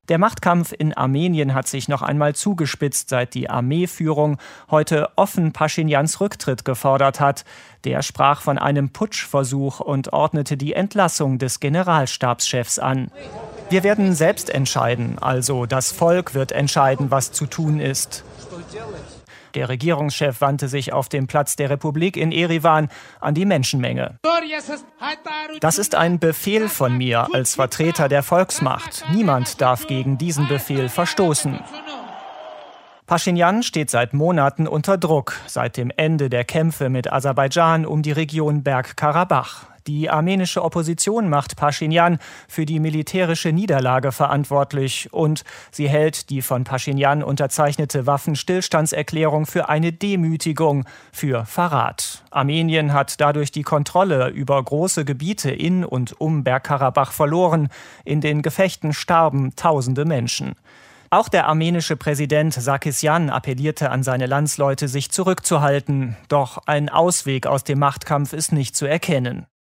Der Machtkampf in Armenien hat sich noch einmal zugespitzt, seit die Armeeführung heute offen Paschinjans Rücktritt gefordert hat. Der sprach von einem Putschversuch und ordnete die Entlassung des Generalstabschefs an. Wir werden selbst entscheiden, also das Volk wird entscheiden, was zu tun ist. Der Regierungschef wandte sich auf dem Platz der Republik in Erivan an die Menschenmenge. Das ist ein Befehl von mir als Vertreter der Volksmacht. Niemand darf gegen diesen Befehl verstoßen. Paschinjan steht seit Monaten unter Druck, seit dem Ende der Kämpfe mit Aserbaidschan um die Region Bergkarabach. Die armenische Opposition macht Paschinjan für die militärische Niederlage verantwortlich und sie hält die von Paschinjan unterzeichnete Waffenstillstandserklärung für eine Demütigung, für Verrat. Armenien hat dadurch die Kontrolle über große Gebiete in und um Bergkarabach verloren. In den Gefechten starben tausende Menschen. Auch der armenische Präsident Sarkisjan appellierte an seine Landsleute, sich zurückzuhalten. Doch ein Ausweg aus dem Machtkampf ist nicht zu erkennen.